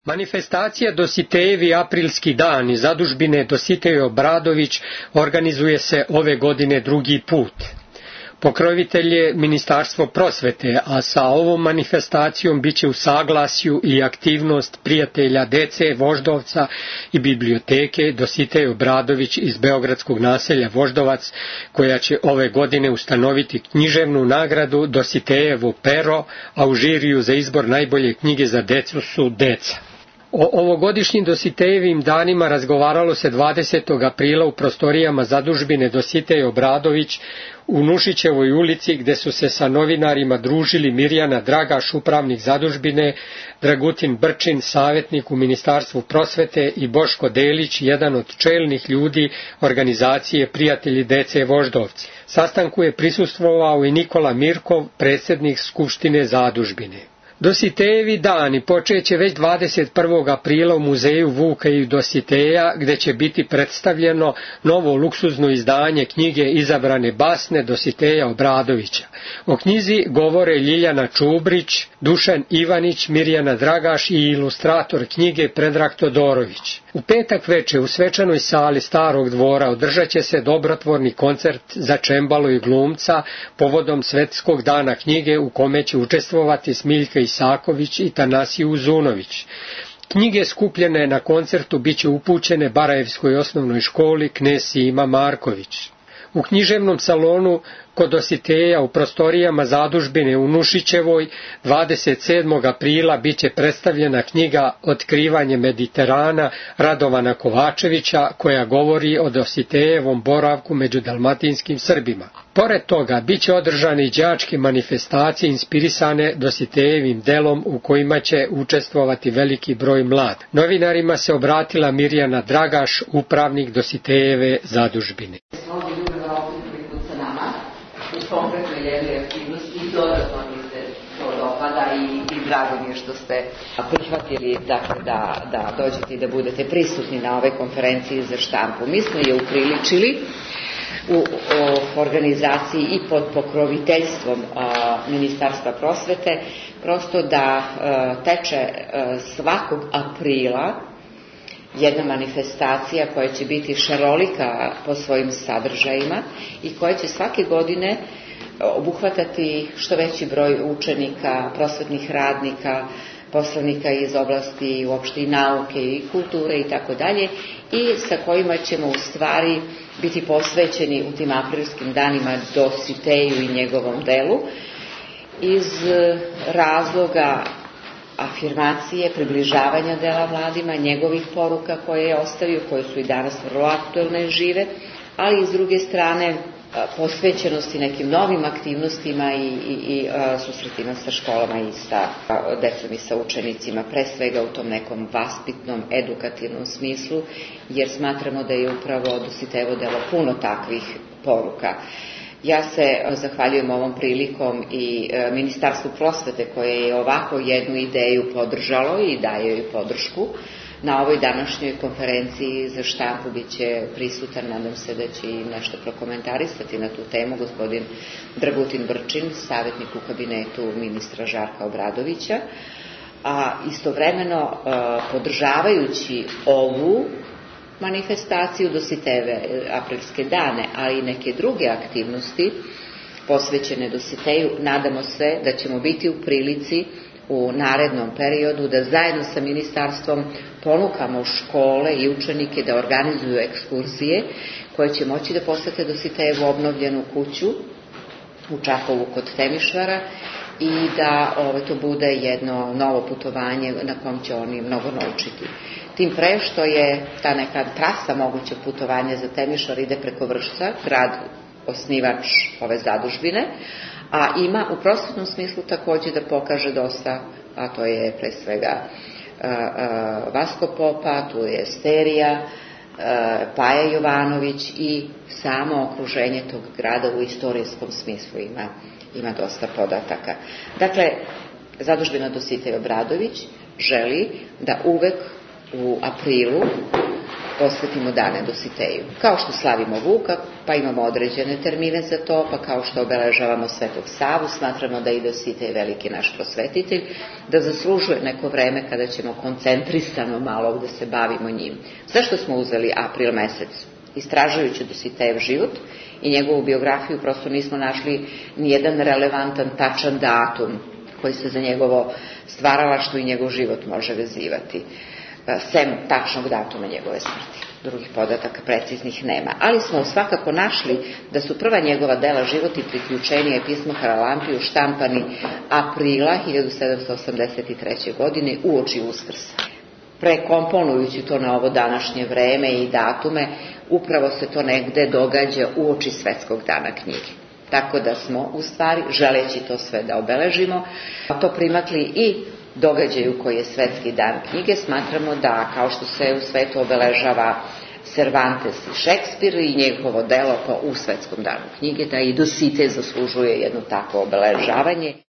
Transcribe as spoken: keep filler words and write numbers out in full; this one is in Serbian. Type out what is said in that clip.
Manifestacija Dositejevi aprilski dani zadužbine Dositej Obradović organizuje se ove godine drugi put. Pokrovitelj je Ministarstvo prosvete, a sa ovom manifestacijom biće u saglasju i aktivnost prijatelja dece Voždovca i biblioteke Dositej Obradović iz beogradskog naselja Voždovac, koja će ove godine ustanoviti književnu nagradu Dositejevo pero, a u žiriju za izbor najbolje knjige za decu su deca. O ovogodišnjim Dositejevim danima razgovaralo se dvadesetog aprila u prostorijama zadužbine Dositej Obradović u Nušićevoj ulici, gde su se sa novinarima družili Mirjana Dragaš, upravnik zadužbine, Dragutin Brčin, savjetnik u Ministarstvu prosvete, i Boško Delić, jedan od čelnih ljudi organizacije Prijatelji dece Voždovci. Sastanku je prisustvovao i Nikola Mirkov, predsjednik Skupštine zadužbine. Dositejevi dani počeće već dvadeset prvog aprila u muzeju Vuka i Dositeja, gde će biti predstavljeno novo luksuzno izdanje knjige Izabrane basne Dositeja Obradovića. O knjizi govore Ljiljana Čubrić, Dušan Ivanić, Mirjana Dragaš i ilustrator knjige Predrag Todorović. U petak veče u svečanoj sali Starog dvora održat će se dobrotvorni koncert za čembalo i glumca povodom Svetskog dana knjige, u kome će učestvovati Smiljka Isaković i Tanasije Uzunović. Knjige skupljene na koncertu biće upućene Barajevskoj osnovnoj školi Knez Sima Marković. U književnom salonu kod Dositeja u prostorijama zadužbine u Nušićevoj dvadeset sedmog aprila biće predstavljena knjiga Otkrivanje Mediterana Radovana Kovačevića, koja govori o Dositejevom boravku među dalmatinskim Srbima. Pored toga biće održane i đačke manifestacije inspirisane Dositejevim delom, u kojima će učestvovati veliki broj mlad. Novinarima se obratila Mirjana Dragaš, upravnik Dositejeve zadužbine. Konkretno jednoj aktivnosti i dodatno mi se to dopada i, i drago mi je što ste prihvatili dakle, da, da dođete i da budete prisutni na ove konferenciji za štampu. Mi smo je upriličili u, u organizaciji i pod pokroviteljstvom a, Ministarstva prosvete, prosto da a, teče a, svakog aprila jedna manifestacija koja će biti šarolika po svojim sadržajima i koja će svake godine obuhvatati što veći broj učenika, prosvetnih radnika, poslanika iz oblasti uopšte i nauke i kulture i tako dalje, i sa kojima ćemo u stvari biti posvećeni u tim aprilskim danima Dositeju i njegovom delu iz razloga afirmacije, približavanja dela mladima, njegovih poruka koje je ostavio, koje su i danas vrlo aktuelne i žive, ali i s druge strane posvećenosti nekim novim aktivnostima i, i, i a, susretima sa školama i sa a, decom i sa učenicima, pre svega u tom nekom vaspitnom, edukativnom smislu, jer smatramo da je upravo Dositejevo delo puno takvih poruka. Ja se zahvaljujem ovom prilikom i e, Ministarstvu prosvete, koje je ovako jednu ideju podržalo i daje joj podršku. Na ovoj današnjoj konferenciji za štampu bit će prisutan, nadam se da će i nešto prokomentarisati na tu temu, gospodin Dragutin Brčin, savjetnik u kabinetu ministra Žarka Obradovića, a istovremeno e, podržavajući ovu manifestaciju Dositejeve aprilske dane, ali i neke druge aktivnosti posvećene Dositeju, nadamo se da ćemo biti u prilici u narednom periodu da zajedno sa ministarstvom ponukamo škole i učenike da organizuju ekskurzije koje će moći da posete Dositejevu obnovljenu kuću u Čakovu kod Temišvara i da ovo, to bude jedno novo putovanje na kom će oni mnogo naučiti. Tim pre što je ta neka trasa mogućeg putovanja za Temišvar ide preko Vršca, grad osnivač ove zadužbine, a ima u prosvetnom smislu takođe da pokaže dosta, a to je pre svega a, a, Vasko Popa, tu je Sterija, a, Paja Jovanović i samo okruženje tog grada u istorijskom smislu ima, ima dosta podataka. Dakle, zadužbina Dositej Obradović želi da uvek u aprilu posvetimo dane Dositeju. Kao što slavimo Vuka, pa imamo određene termine za to, pa kao što obeležavamo Svetog Savu, smatramo da i Dositej veliki naš prosvetitelj, da zaslužuje neko vreme kada ćemo koncentrisano malo da se bavimo njim. Zašto smo uzeli april mesec? Istražujući Dositejev život i njegovu biografiju, prosto nismo našli nijedan relevantan, tačan datum koji se za njegovo stvaralaštvo i njegov život može vezivati, sem tačnog datuma njegove smrti. Drugih podataka preciznih nema. Ali smo svakako našli da su prva njegova dela Život i priključenje pismo Haralampiju štampani aprila hiljadu sedamsto osamdeset treće. godine uoči Uskrsa. Prekomponujući to na ovo današnje vreme i datume, upravo se to negde događa uoči Svetskog dana knjige. Tako da smo, u stvari, želeći to sve da obeležimo, to primakli i događaju koji je Svetski dan knjige. Smatramo da, kao što se u svetu obeležava Cervantes i Šekspir i njegovo delo u Svetskom danu knjige, da i Dositej zaslužuje jedno takvo obeležavanje.